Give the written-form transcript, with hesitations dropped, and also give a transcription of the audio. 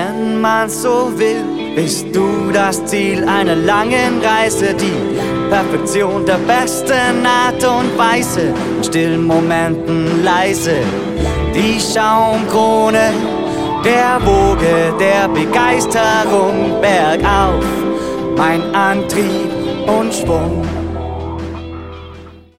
Wenn man so will, bist du das Ziel einer langen Reise, die Perfektion der besten Art und Weise, in stillen Momenten leise, die Schaumkrone der Woge der Begeisterung bergauf, mein Antrieb und Schwung.